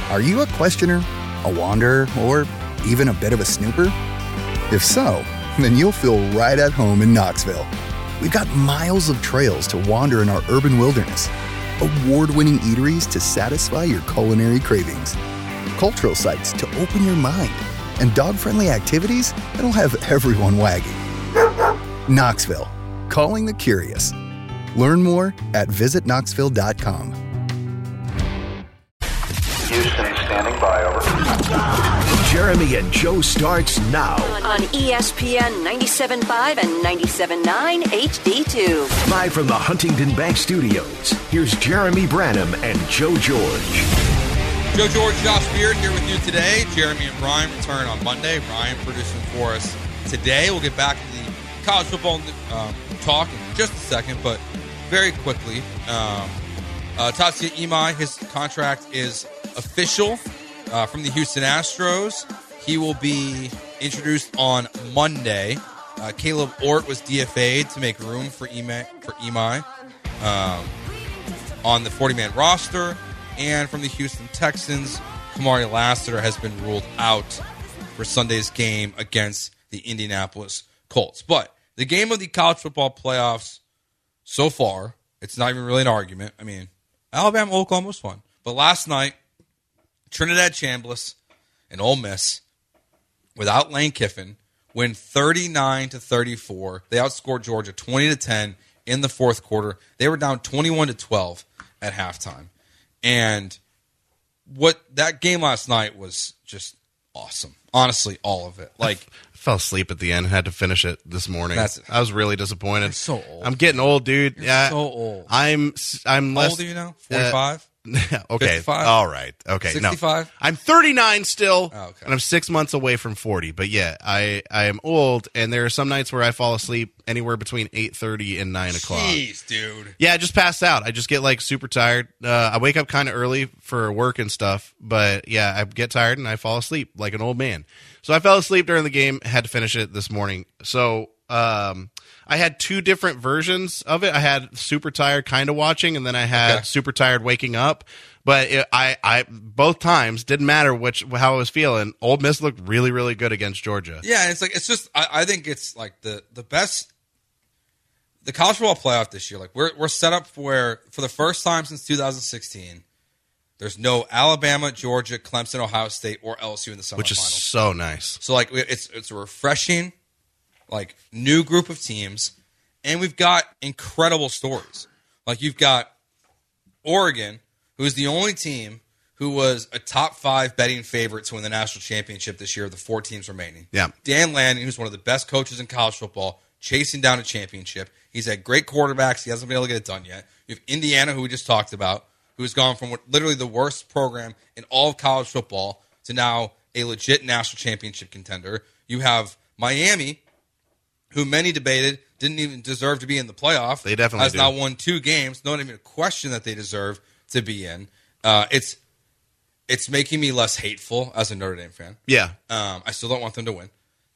Are you a questioner, a wanderer, or even a bit of a snooper? If so, then you'll feel right at home in Knoxville. We've got miles of trails to wander in our urban wilderness, award-winning eateries to satisfy your culinary cravings, cultural sites to open your mind, and dog-friendly activities that'll have everyone wagging. Knoxville, calling the curious. Learn more at visitknoxville.com. Houston, standing by, over. Jeremy and Joe starts now on ESPN 97.5 and 97.9 HD2. Live from the Huntington Bank Studios, here's Jeremy Branham and Joe George. Joe George, Josh Beard here with you today. Jeremy and Brian return on Monday. Brian producing for us today. We'll get back to the college football talk in just a second, but very quickly, Tatsuya Imai, his contract is official from the Houston Astros. He will be introduced on Monday. Caleb Ort was DFA'd to make room for Imai on the 40-man roster. And from the Houston Texans, Kamari Lassiter has been ruled out for Sunday's game against the Indianapolis Colts. But the game of the college football playoffs so far, it's not even really an argument. I mean, Alabama, Oklahoma was fun. But last night, Trinidad Chambliss and Ole Miss, without Lane Kiffin, win 39-34. They outscored Georgia 20-10 in the fourth quarter. They were down 21-12 at halftime. And what that game last night was just awesome. Honestly, all of it. Like, I fell asleep at the end. Had to finish it this morning. I was really disappointed. You're so old. I'm getting old, dude. You're so old. I'm How less. old are you now? 45? Okay. 55? All right. Okay. 65? No. I'm 39 still, Oh, okay. and I'm 6 months away from 40. But yeah, I am old, and there are some nights where I fall asleep anywhere between 8:30 and 9 o'clock. Jeez, dude. Yeah, I just pass out. I just get like super tired. I wake up kind of early for work and stuff, but yeah, I get tired and I fall asleep like an old man. So I fell asleep during the game, had to finish it this morning. So I had two different versions of it. I had super tired kind of watching, and then I had super tired waking up. But I both times didn't matter how I was feeling. Ole Miss looked really, really good against Georgia. Yeah, and it's just I think it's like the best. The college football playoff this year, like we're set up for the first time since 2016. There's no Alabama, Georgia, Clemson, Ohio State, or LSU in the semifinals, which is so nice. So like it's a refreshing, like new group of teams, and we've got incredible stories. Like you've got Oregon, who is the only team who was a top 5 betting favorite to win the national championship this year of the 4 teams remaining. Yeah, Dan Lanning, who's one of the best coaches in college football, chasing down a championship. He's had great quarterbacks. He hasn't been able to get it done yet. You have Indiana, who we just talked about, who's gone from literally the worst program in all of college football to now a legit national championship contender. You have Miami, who many debated didn't even deserve to be in the playoff. They definitely has do. now won 2 games. Not even a question that they deserve to be in. It's making me less hateful as a Notre Dame fan. Yeah. I still don't want them to win.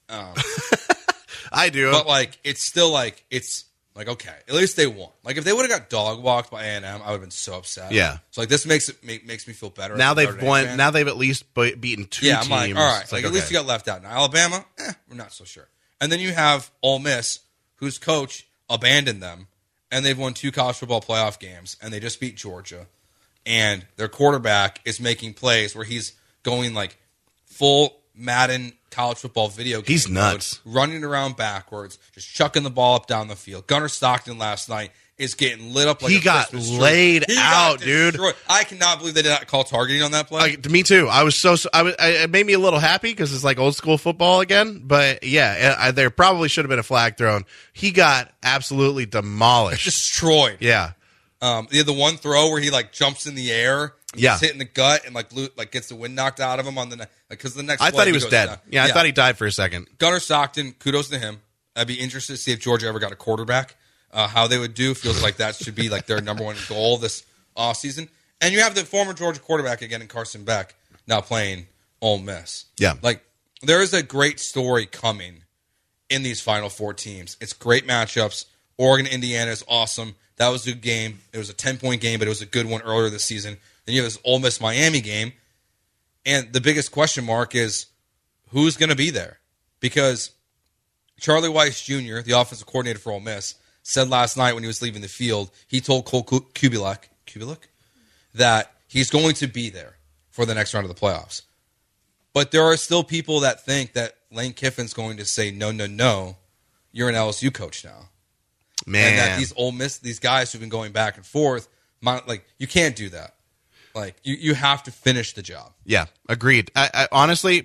I do. But, like, it's still, like, it's, like, okay, at least they won. Like, if they would have got dog-walked by A&M, I would have been so upset. Yeah. So, like, this makes me feel better. Now as a they've Notre Dame won. fan. Now they've at least beaten 2 yeah, teams. I'm like, all right, It's like, at least you got left out. Now, Alabama, we're not so sure. And then you have Ole Miss, whose coach abandoned them, and they've won 2 college football playoff games, and they just beat Georgia. And their quarterback is making plays where he's going, like, full Madden college football video game. He's nuts. Mode, running around backwards, just chucking the ball up down the field. Gunnar Stockton last night is getting lit up like he a got Christmas tree. laid He out, got dude. destroyed. I cannot believe they did not call targeting on that play. Me too. I was it made me a little happy because it's like old school football again. But yeah, there probably should have been a flag thrown. He got absolutely demolished, Destroyed. Yeah. He had the one throw where he like jumps in the air, Yeah. hit in the gut, and like gets the wind knocked out of him on the because the next. I play thought he was goes dead. down. Yeah, I thought he died for a second. Gunnar Stockton, kudos to him. I'd be interested to see if Georgia ever got a quarterback. How they would do. Feels like that should be like their number one goal this offseason. And you have the former Georgia quarterback again in Carson Beck now playing Ole Miss. Yeah. Like there is a great story coming in these Final Four teams. It's great matchups. Oregon, Indiana is awesome. That was a good game. It was a 10-point game, but it was a good one earlier this season. Then you have this Ole Miss Miami game. And the biggest question mark is who's going to be there? Because Charlie Weiss Jr., the offensive coordinator for Ole Miss, said last night when he was leaving the field, he told Cole Kubiak that he's going to be there for the next round of the playoffs. But there are still people that think that Lane Kiffin's going to say, no, you're an LSU coach now. Man. And that these Ole Miss, these guys who've been going back and forth, like, you can't do that. Like, you have to finish the job. Yeah, agreed. I honestly,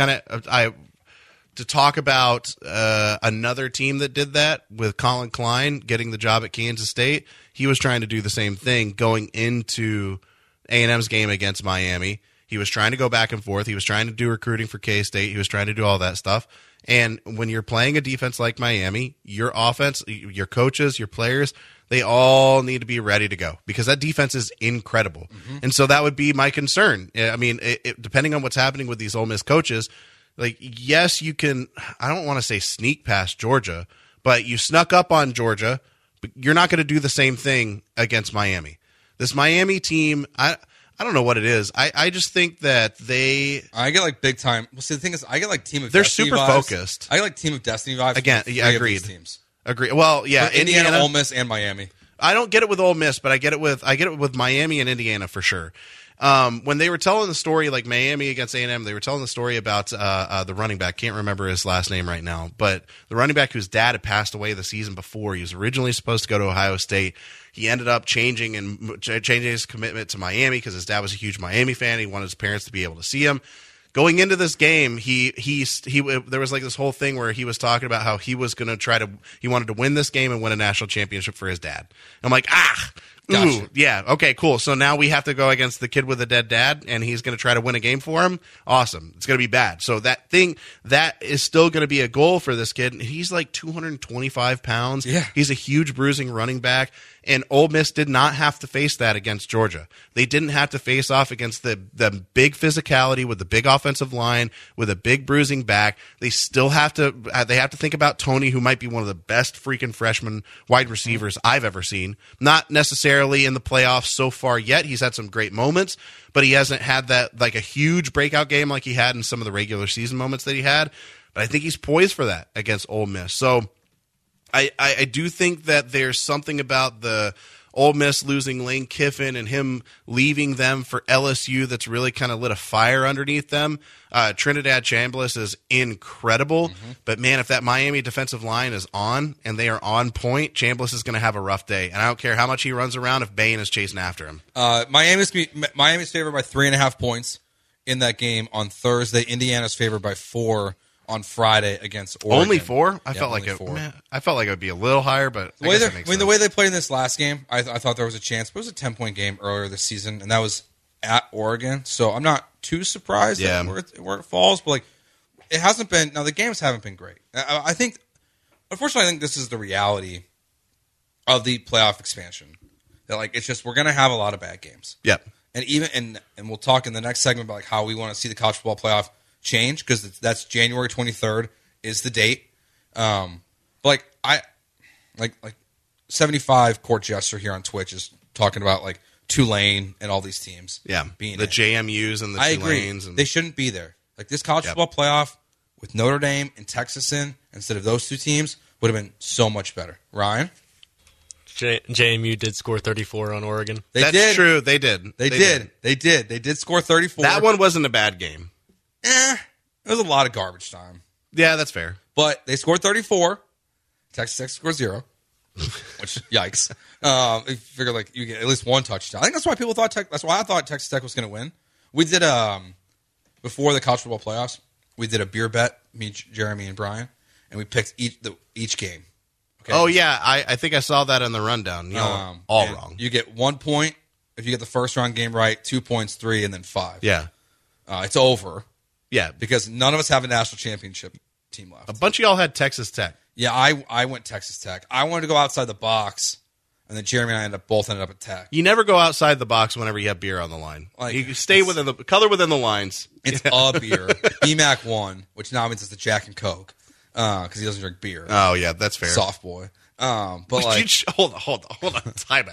to talk about another team that did that with Colin Klein getting the job at Kansas State, he was trying to do the same thing going into A&M's game against Miami. He was trying to go back and forth. He was trying to do recruiting for K-State. He was trying to do all that stuff. And when you're playing a defense like Miami, your offense, your coaches, your players, they all need to be ready to go because that defense is incredible. Mm-hmm. And so that would be my concern. I mean, depending on what's happening with these Ole Miss coaches, like, yes, you can, I don't want to say sneak past Georgia, but you snuck up on Georgia, but you're not going to do the same thing against Miami. This Miami team, I don't know what it is. I just think that I get like big time. Well, see, the thing is, I get like Team of they're Destiny super vibes. focused. I get like Team of Destiny vibes. Again, yeah, agreed. Teams. Agreed. Well, yeah, For Indiana, Ole Miss, and Miami. I don't get it with Ole Miss, but I get it with Miami and Indiana for sure. When they were telling the story, like Miami against A&M, they were telling the story about the running back. Can't remember his last name right now, but the running back whose dad had passed away the season before. He was originally supposed to go to Ohio State. He ended up changing his commitment to Miami because his dad was a huge Miami fan. He wanted his parents to be able to see him. Going into this game, he there was like this whole thing where he was talking about how he was going to he wanted to win this game and win a national championship for his dad. I'm like, Gotcha. Yeah, okay, cool. So now we have to go against the kid with a dead dad, and he's going to try to win a game for him? Awesome. It's going to be bad. So that is still going to be a goal for this kid. He's like 225 pounds. Yeah. He's a huge bruising running back, and Ole Miss did not have to face that against Georgia. They didn't have to face off against the big physicality with the big offensive line, with a big bruising back. They still have to think about Tony, who might be one of the best freaking freshman wide receivers I've ever seen. Not necessarily in the playoffs so far yet. He's had some great moments, but he hasn't had that like a huge breakout game like he had in some of the regular season moments that he had. But I think he's poised for that against Ole Miss. So I do think that there's something about the Ole Miss losing Lane Kiffin and him leaving them for LSU that's really kind of lit a fire underneath them. Trinidad Chambliss is incredible, but man, if that Miami defensive line is on and they are on point, Chambliss is going to have a rough day. And I don't care how much he runs around if Bain is chasing after him. Miami's favored by 3.5 points in that game on Thursday. Indiana's favored by 4 on Friday against Oregon. Only 4? I felt like it would be a little higher, but the way they played in this last game, I thought there was a chance. But it was a 10-point game earlier this season, and that was at Oregon. So I'm not too surprised at where it falls. But like, it hasn't been. Now the games haven't been great. I think, unfortunately, I think this is the reality of the playoff expansion. That like it's just we're gonna have a lot of bad games. Yep. And we'll talk in the next segment about like how we want to see the college football playoff change because that's January 23rd is the date. But like 75 Court Jester here on Twitch is talking about like Tulane and all these teams. Yeah, being the JMUs and the Tulanes. And they shouldn't be there. Like this college football playoff with Notre Dame and Texas instead of those two teams would have been so much better. Ryan? JMU did score 34 on Oregon. That's true. They did. They did score 34. That one wasn't a bad game. It was a lot of garbage time. Yeah, that's fair. But they scored 34. Texas Tech scored 0. Which, yikes. I figured like you get at least one touchdown. I think that's why people thought that's why I thought Texas Tech was going to win. We did before the college football playoffs, we did a beer bet, me, Jeremy, and Brian, and we picked each game. Okay? Oh yeah, I think I saw that on the rundown. All wrong. You get 1 point if you get the first round game right, 2 points, 3, and then 5. Yeah. It's over. Yeah, because none of us have a national championship team left. A bunch of y'all had Texas Tech. Yeah, I went Texas Tech. I wanted to go outside the box, and then Jeremy and I both ended up at Tech. You never go outside the box whenever you have beer on the line. Like, you stay within the the lines. It's a beer. BMAC won, which now means it's a Jack and Coke because he doesn't drink beer. Oh yeah, that's fair. Soft boy. But hold on, time out.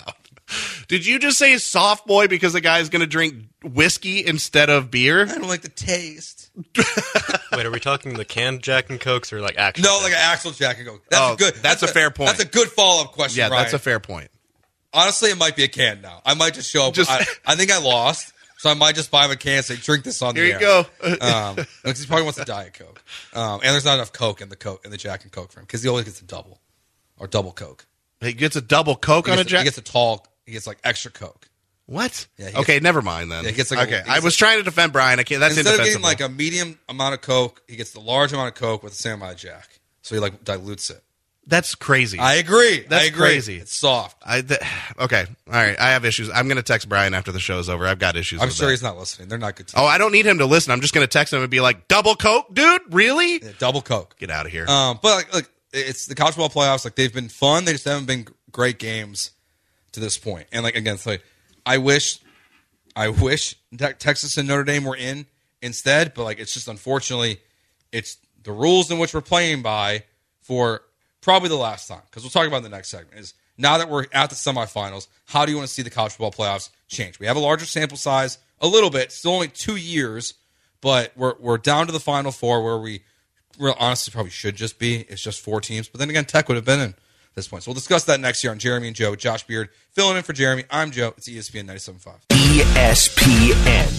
Did you just say soft boy because the guy's going to drink whiskey instead of beer? I don't like the taste. Wait, are we talking the canned Jack and Cokes or like actual? No, like an actual Jack and Coke. That's good. That's a fair point. That's a good follow-up question, Yeah, Ryan. that's a fair point. Honestly, it might be a can now. I might just show up. I think I lost, so I might just buy him a can and say, drink this on the air. Here you go. go. Because he probably wants a Diet Coke. And there's not enough Coke in the Jack and Coke for him because he always gets a double or double Coke. He gets a double Coke on a Jack? He gets a tall, he gets like extra Coke. What? Yeah, okay, never mind then. Yeah, he gets like okay, I was trying to defend Brian. I can't. That's instead indefensible. of getting like a medium amount of Coke, he gets the large amount of Coke with the same amount of Jack. So he like dilutes it. That's crazy. I agree. That's crazy. It's soft. Okay, all right. I have issues. I'm going to text Brian after the show's over. I've got issues. I'm with sure that. he's not listening. They're not good. Oh, I don't need him to listen. I'm just going to text him and be like, "Double Coke, dude? Really? Yeah, double Coke. Get out of here." But like, look, it's the college football playoffs. Like they've been fun. They just haven't been great games to this point. And like again, it's like I wish Texas and Notre Dame were in instead. But like it's just unfortunately, it's the rules in which we're playing by for probably the last time, because we'll talk about in the next segment, is now that we're at the semifinals, how do you want to see the college football playoffs change? We have a larger sample size, a little bit, still only 2 years, but we're down to the Final Four where we honestly probably should just be. It's just 4 teams. But then again, Tech would have been in at this point. So well discuss that next year on Jeremy and Joe. Josh Beard filling in for Jeremy. I'm Joe. It's ESPN 97.5. ESPN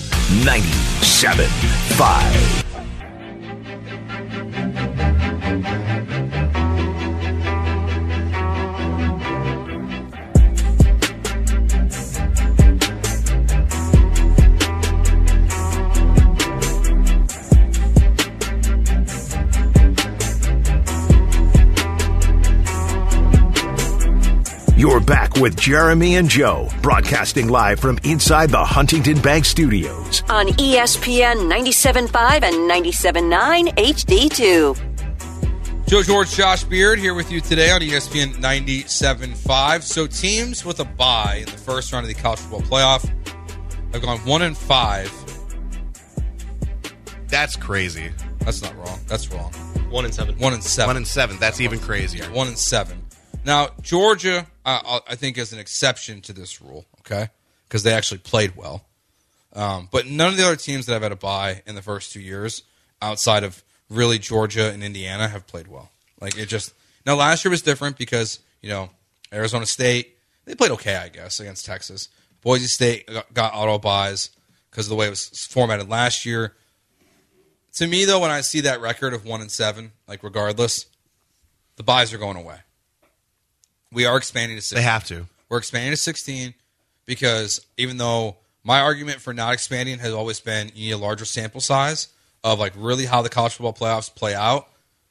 97.5. You're back with Jeremy and Joe, broadcasting live from inside the Huntington Bank Studios. On ESPN 97.5 and 97.9 HD2. Joe George, Josh Beard here with you today on ESPN 97.5. So teams with a bye in the first round of the college football playoff have gone 1-5. That's crazy. That's not wrong. That's wrong. 1-7. 1-7. 1-7. That's even crazier. 1-7. Now, Georgia, I think, is an exception to this rule, okay? Because they actually played well. But none of the other teams that have had a bye in the first 2 years, outside of really Georgia and Indiana, have played well. Like, it just... Now, last year was different because, Arizona State, they played okay, I guess, against Texas. Boise State got auto buys because of the way it was formatted last year. To me, though, when I see that record of 1-7, like, regardless, the buys are going away. We are expanding to 16. They have to. We're expanding to 16 because even though my argument for not expanding has always been you need a larger sample size of like really how the college football playoffs play out,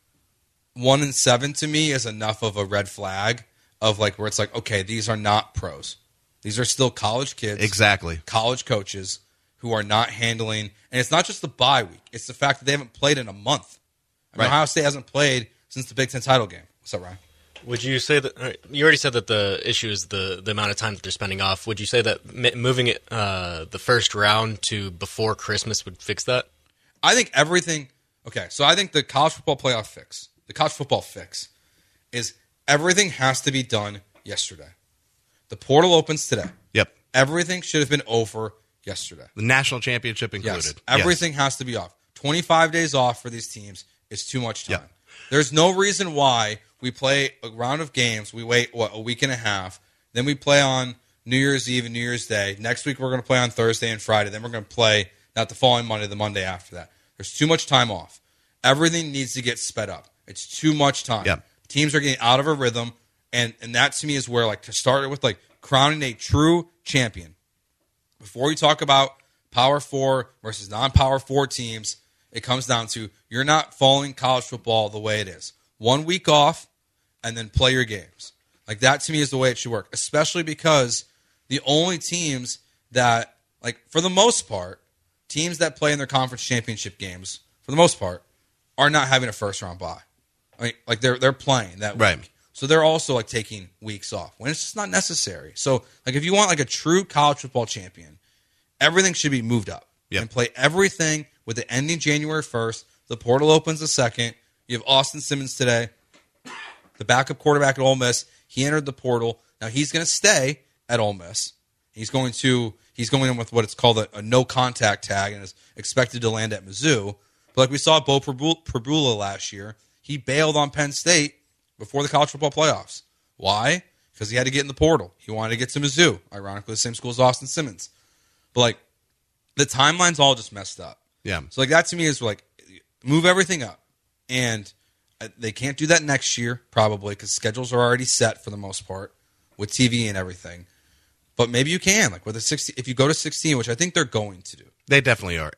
1-7 to me is enough of a red flag of like where it's like, okay, these are not pros. These are still college kids. Exactly. College coaches who are not handling, and it's not just the bye week. It's the fact that they haven't played in a month. I mean, Ohio State hasn't played since the Big Ten title game. What's up, Ryan? Would you say that you already said that the issue is the amount of time that they're spending off? Would you say that moving it the first round to before Christmas would fix that? I think everything. Okay, so I think the college football playoff fix, the college football fix, is everything has to be done yesterday. The portal opens today. Yep. Everything should have been over yesterday. The national championship included. Yes. Everything has to be off. 25 days off for these teams is too much time. Yep. There's no reason why we play a round of games. We wait, a week and a half. Then we play on New Year's Eve and New Year's Day. Next week we're going to play on Thursday and Friday. Then we're going to play not the following Monday, the Monday after that. There's too much time off. Everything needs to get sped up. It's too much time. Yep. Teams are getting out of a rhythm, and that to me is where, like, to start with, like, crowning a true champion. Before we talk about Power 4 versus non-Power 4 teams, it comes down to you're not following college football the way it is. 1 week off, and then play your games. Like, that to me is the way it should work, especially because the only teams that, like, for the most part, teams that play in their conference championship games, for the most part, are not having a first-round bye. I mean, like, they're playing that week. Right. So they're also, like, taking weeks off when it's just not necessary. So, like, if you want, like, a true college football champion, everything should be moved up. Yep. And play everything with it ending January 1st. The portal opens the 2nd. You have Austin Simmons today, the backup quarterback at Ole Miss. He entered the portal. Now he's going to stay at Ole Miss. He's going in with what it's called a no contact tag and is expected to land at Mizzou. But like we saw Bo Prabula last year, he bailed on Penn State before the college football playoffs. Why? Because he had to get in the portal. He wanted to get to Mizzou, ironically the same school as Austin Simmons. But like the timeline's all just messed up. Yeah. So like that to me is like move everything up. And they can't do that next year probably because schedules are already set for the most part with TV and everything. But maybe you can, like with a 16, if you go to 16, which I think they're going to do. They definitely are.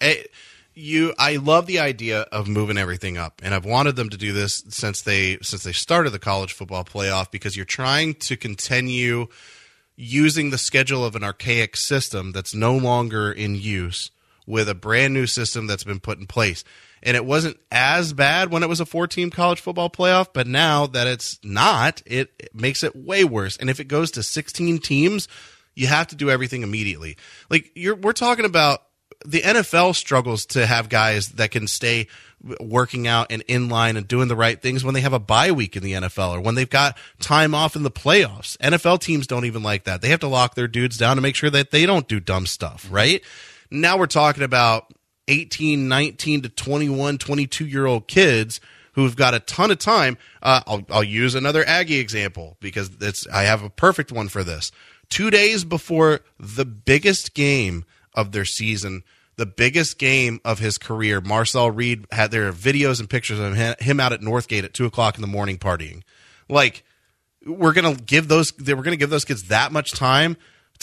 I love the idea of moving everything up, and I've wanted them to do this since they started the college football playoff because you're trying to continue using the schedule of an archaic system that's no longer in use with a brand new system that's been put in place. And it wasn't as bad when it was a 4-team college football playoff, but now that it's not, it makes it way worse. And if it goes to 16 teams, you have to do everything immediately. Like we're talking about the NFL struggles to have guys that can stay working out and in line and doing the right things when they have a bye week in the NFL or when they've got time off in the playoffs. NFL teams don't even like that. They have to lock their dudes down to make sure that they don't do dumb stuff, right? Now we're talking about 18, 19 to 21, 22-year-old kids who've got a ton of time. I'll use another Aggie example because I have a perfect one for this. 2 days before the biggest game of their season, the biggest game of his career, Marcel Reed had their videos and pictures of him out at Northgate at 2:00 in the morning partying. Like we're gonna give those kids that much time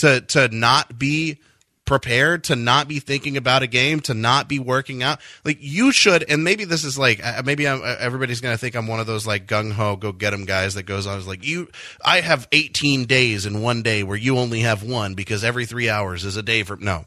to not be prepared, to not be thinking about a game, to not be working out. Like you should, and maybe this is like everybody's gonna think I'm one of those like gung ho go get 'em guys that goes on is like I have 18 days in one day where you only have one because every 3 hours is a day for no.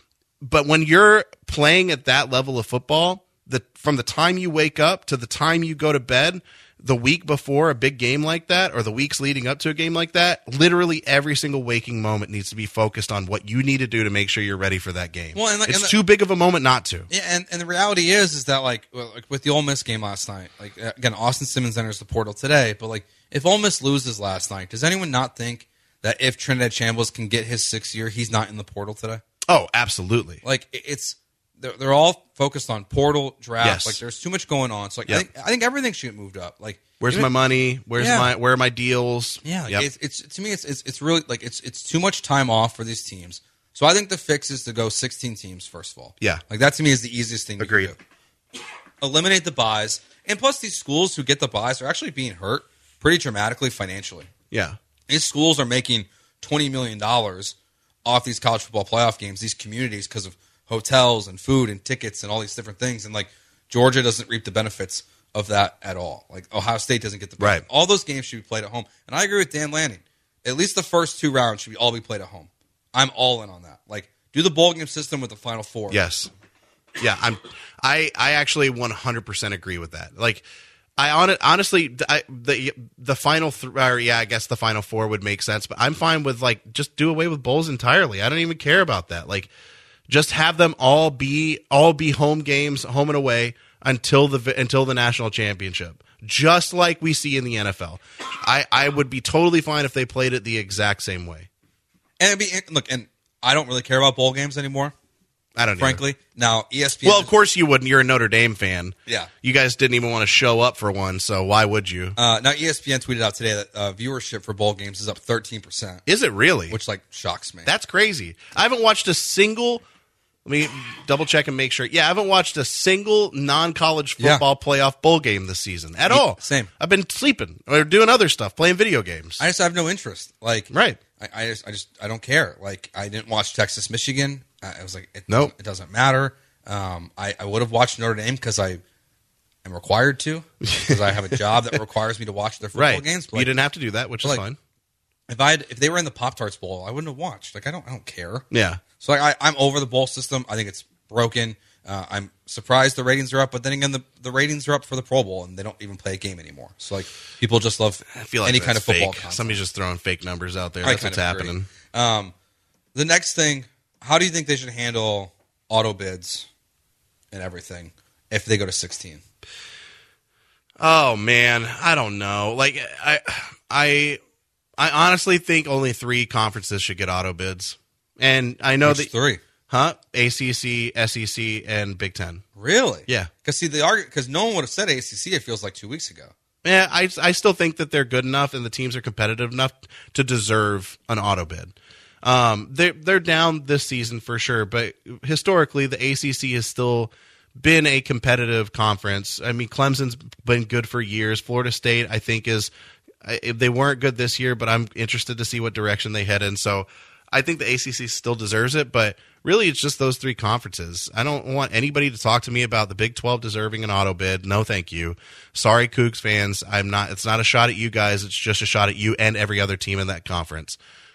But when you're playing at that level of football, from the time you wake up to the time you go to bed, the week before a big game like that or the weeks leading up to a game like that, literally every single waking moment needs to be focused on what you need to do to make sure you're ready for that game. Well, it's too big of a moment not to. Yeah, and the reality is that like with the Ole Miss game last night, like again, Austin Simmons enters the portal today, but like if Ole Miss loses last night, does anyone not think that if Trinidad Chambliss can get his 6th year, he's not in the portal today? Oh, absolutely. Like they're all focused on portal draft. Yes. Like there's too much going on. So like I think everything should get moved up. Like where's my money? Where are my deals? Yeah, like it's to me it's really like it's too much time off for these teams. So I think the fix is to go 16 teams first of all. Yeah. Like that to me is the easiest thing Agreed. to do. Eliminate the buys. And plus these schools who get the buys are actually being hurt pretty dramatically financially. Yeah. These schools are making $20 million off these college football playoff games, these communities, because of hotels and food and tickets and all these different things. And like Georgia doesn't reap the benefits of that at all. Like Ohio State doesn't get the benefit. Right. All those games should be played at home. And I agree with Dan Lanning. At least the first 2 rounds should all be played at home. I'm all in on that. Like do the bowl game system with the Final Four. Yes. Yeah, I actually 100% agree with that. Like honestly, the final I guess the Final Four would make sense, but I'm fine with like just do away with bowls entirely. I don't even care about that. Like just have them all be home games, home and away until the national championship, just like we see in the NFL. I would be totally fine if they played it the exact same way. And and I don't really care about bowl games anymore. I don't know. Frankly. Now, ESPN... Well, of course you wouldn't. You're a Notre Dame fan. Yeah. You guys didn't even want to show up for one, so why would you? Now, ESPN tweeted out today that viewership for bowl games is up 13%. Is it really? Which, like, shocks me. That's crazy. I haven't watched a single... Let me double check and make sure. Yeah, I haven't watched a single non-college football playoff bowl game this season at all. Same. I've been sleeping or doing other stuff, playing video games. I just have no interest. Like, right. I don't care. Like, I didn't watch Texas, Michigan. I was like, nope. It doesn't matter. I would have watched Notre Dame because I am required to, because I have a job that requires me to watch their football games. But you didn't have to do that, which is fine. If they were in the Pop-Tarts Bowl, I wouldn't have watched. Like, I don't care. Yeah. So I'm over the bowl system. I think it's broken. I'm surprised the ratings are up, but then again, the ratings are up for the Pro Bowl, and they don't even play a game anymore. So like people just love any kind of football content. Somebody's just throwing fake numbers out there. That's what's happening. The next thing, how do you think they should handle auto bids and everything if they go to 16? Oh man, I don't know. Like I I honestly think only 3 conferences should get auto bids. And I know Which 3? ACC, SEC, and Big Ten. Really? Yeah. Because no one would have said ACC, it feels like 2 weeks ago. Yeah, I still think that they're good enough and the teams are competitive enough to deserve an auto bid. They're down this season for sure, but historically the ACC has still been a competitive conference. I mean, Clemson's been good for years. Florida State, I think, they weren't good this year, but I'm interested to see what direction they head in. So I think the ACC still deserves it, but really it's just those 3 conferences. I don't want anybody to talk to me about the Big 12 deserving an auto bid. No, thank you. Sorry, Cougs fans. It's not a shot at you guys. It's just a shot at you and every other team in that conference.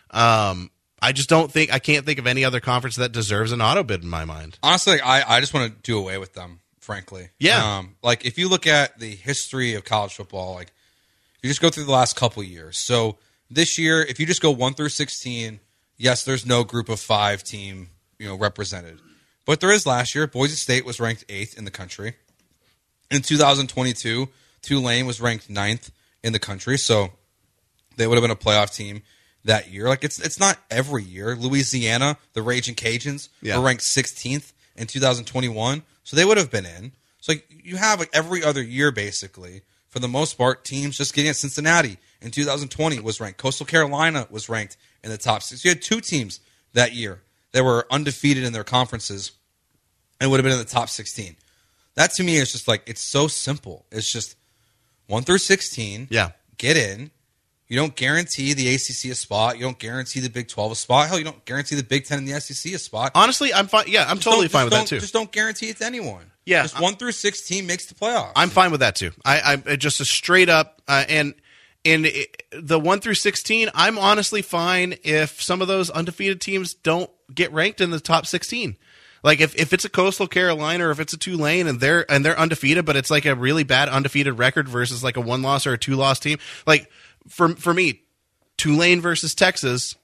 I can't think of any other conference that deserves an auto bid in my mind. Honestly, I just want to do away with them, frankly. Yeah. Like, if you look at the history of college football, like, you just go through the last couple years. So this year, if you just go 1 through 16, yes, there's no group of 5 team, represented. But there is last year. Boise State was ranked 8th in the country. In 2022, Tulane was ranked 9th in the country. So they would have been a playoff team that year. Like, it's not every year. Louisiana, the Raging Cajuns, were ranked 16th in 2021. So they would have been in. So, like, you have, like, every other year, basically, for the most part, teams just getting it. Cincinnati in 2020 was ranked. Coastal Carolina was ranked in the top 6. You had 2 teams that year that were undefeated in their conferences and would have been in the top 16. That, to me, is just like, it's so simple. It's just 1 through 16. Yeah. Get in. You don't guarantee the ACC a spot. You don't guarantee the Big 12 a spot. Hell, you don't guarantee the Big 10 and the SEC a spot. Honestly, I'm fine. Yeah, I'm totally fine with that too. Just don't guarantee it to anyone. Yeah. Just 1 through 16 makes the playoffs. I'm fine with that too. I just a straight up and the 1 through 16, I'm honestly fine if some of those undefeated teams don't get ranked in the top 16. Like if it's a Coastal Carolina or if it's a Tulane and they're undefeated, but it's like a really bad undefeated record versus like a 1-loss or a 2-loss team. Like for me, Tulane versus Texas,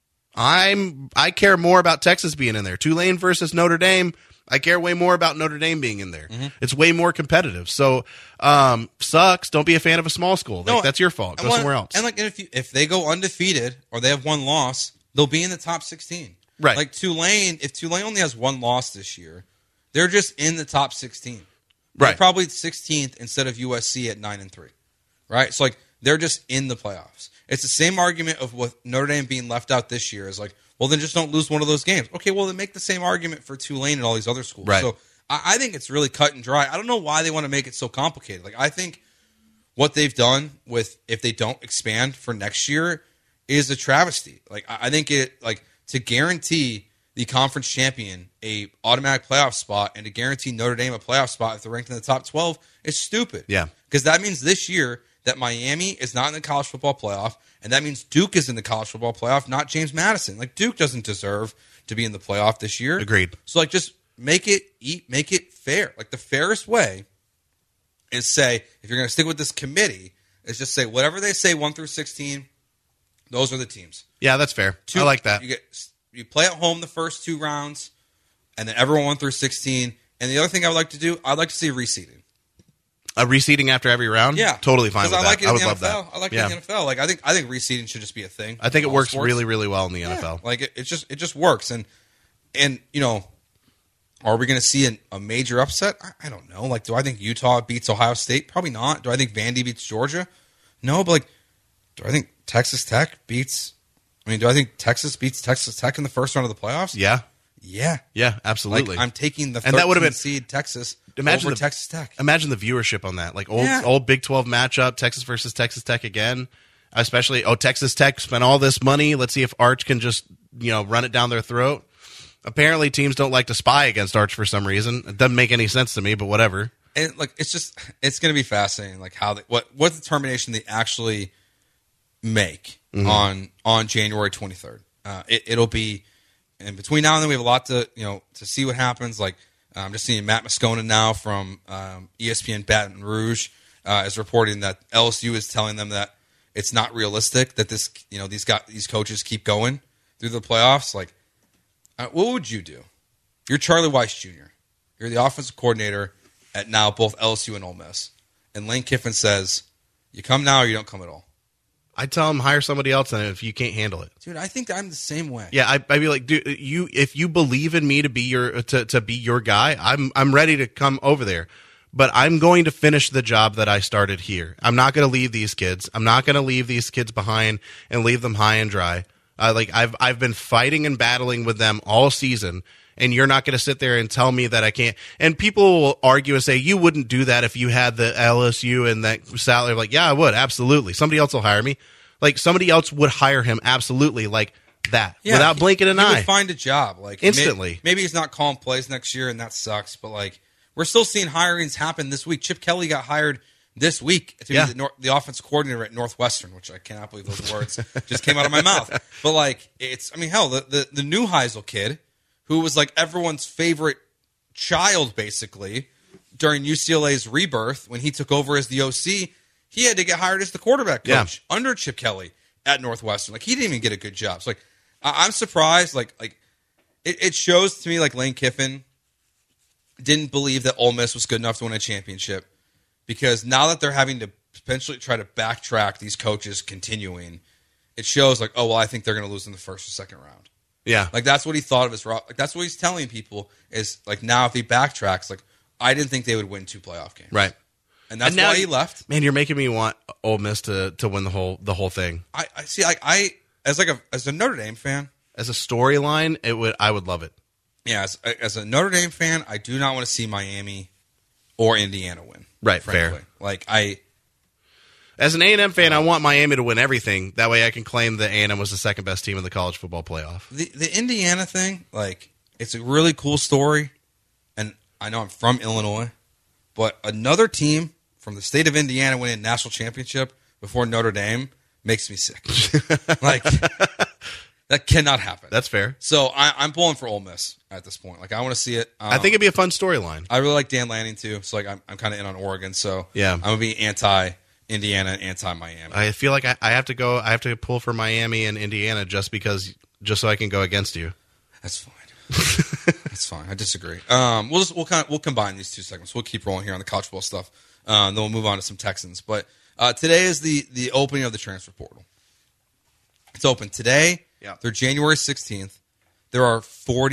I care more about Texas being in there. Tulane versus Notre Dame, I care way more about Notre Dame being in there. Mm-hmm. It's way more competitive. So, sucks. Don't be a fan of a small school. Like, that's your fault. Go somewhere else. And if they go undefeated or they have 1 loss, they'll be in the top 16. Right. Like Tulane, if Tulane only has 1 loss this year, they're just in the top 16. They're Right. probably 16th instead of USC at 9-3. Right. So, like, they're just in the playoffs. It's the same argument of with Notre Dame being left out this year. Is like, well, then just don't lose one of those games. Okay, well, then make the same argument for Tulane and all these other schools. Right. So I think it's really cut and dry. I don't know why they want to make it so complicated. Like, I think what they've done with if they don't expand for next year is a travesty. Like, I think to guarantee the conference champion a automatic playoff spot and to guarantee Notre Dame a playoff spot if they're ranked in the top 12 is stupid. Yeah. Because that means this year that Miami is not in the college football playoff, and that means Duke is in the college football playoff, not James Madison. Like, Duke doesn't deserve to be in the playoff this year. Agreed. So, like, just make it fair. Like, the fairest way is say, if you're going to stick with this committee, is just say whatever they say 1 through 16, those are the teams. Yeah, that's fair. I like that. You play at home the first 2 rounds, and then everyone 1 through 16. And the other thing I would like to do, I'd like to see reseeding. A reseeding after every round? Yeah. Totally fine with that. I like it I would in the love NFL. that. I like it in the NFL. Like, I think reseeding should just be a thing. I think it works sports. really, really well in the NFL. Like, it just works. And are we going to see a major upset? I don't know. Like, do I think Utah beats Ohio State? Probably not. Do I think Vandy beats Georgia? No, but, like, do I think Texas Tech beats... do I think Texas beats Texas Tech in the first round of the playoffs? Yeah. Yeah. Yeah, absolutely. Like, I'm taking the 13th seed Texas Imagine over the- Texas Tech. Imagine the viewership on that. Like old Big 12 matchup, Texas versus Texas Tech again. Especially, Texas Tech spent all this money. Let's see if Arch can just, run it down their throat. Apparently, teams don't like to spy against Arch for some reason. It doesn't make any sense to me, but whatever. And, like, it's going to be fascinating, like, how what determination they actually make on January 23rd. It'll be, and between now and then, we have a lot to see what happens. Like, I'm just seeing Matt Moscona now from ESPN Baton Rouge is reporting that LSU is telling them that it's not realistic that these coaches keep going through the playoffs. Like, what would you do? You're Charlie Weiss Jr. You're the offensive coordinator at now both LSU and Ole Miss, and Lane Kiffin says, "You come now or you don't come at all." I'd tell him hire somebody else then if you can't handle it. Dude, I think I'm the same way. Yeah, I'd be like, dude, if you believe in me to be your guy, I'm ready to come over there. But I'm going to finish the job that I started here. I'm not going to leave these kids. I'm not going to leave these kids behind and leave them high and dry. I've been fighting and battling with them all season, and you're not going to sit there and tell me that I can't. And people will argue and say, you wouldn't do that if you had the LSU and that salary. Like, yeah, I would. Absolutely. Somebody else will hire me. Like, somebody else would hire him. Absolutely. Like that. Yeah, without blinking an he eye. would find a job. Like instantly. Maybe he's not calling plays next year, and that sucks. But, like, we're still seeing hirings happen this week. Chip Kelly got hired this week to be the offensive coordinator at Northwestern, which I cannot believe those words just came out of my mouth. But, like, hell, the new Heisel kid, who was like everyone's favorite child, basically, during UCLA's rebirth when he took over as the OC, he had to get hired as the quarterback coach under Chip Kelly at Northwestern. Like, he didn't even get a good job. So, like, I'm surprised. Like it shows to me like Lane Kiffin didn't believe that Ole Miss was good enough to win a championship, because now that they're having to potentially try to backtrack these coaches continuing, it shows like, oh, well, I think they're going to lose in the first or second round. Yeah. Like, that's what he thought of his route. Like, that's what he's telling people is, like, now if he backtracks, like, I didn't think they would win 2 playoff games. Right. And that's why he left. Man, you're making me want Ole Miss to win the whole thing. I see, like, as a Notre Dame fan, as a storyline, I would love it. Yeah, as a Notre Dame fan, I do not want to see Miami or Indiana win. Right, frankly. fair. Like, as an A&M fan, I want Miami to win everything. That way I can claim that A&M was the second best team in the college football playoff. The Indiana thing, like, it's a really cool story, and I know I'm from Illinois, but another team from the state of Indiana winning a national championship before Notre Dame makes me sick. Like, that cannot happen. That's fair. So I'm pulling for Ole Miss at this point. Like, I want to see it. I think it'd be a fun storyline. I really like Dan Lanning too. So, like, I'm kind of in on Oregon. So yeah, I'm gonna be anti-Indiana and anti-Miami. I feel like I have to go. I have to pull for Miami and Indiana just so I can go against you. That's fine. That's fine. I disagree. We'll combine these two segments. We'll keep rolling here on the college football stuff. Then we'll move on to some Texans. But today is the opening of the transfer portal. It's open today. Yeah. Through January 16th. There are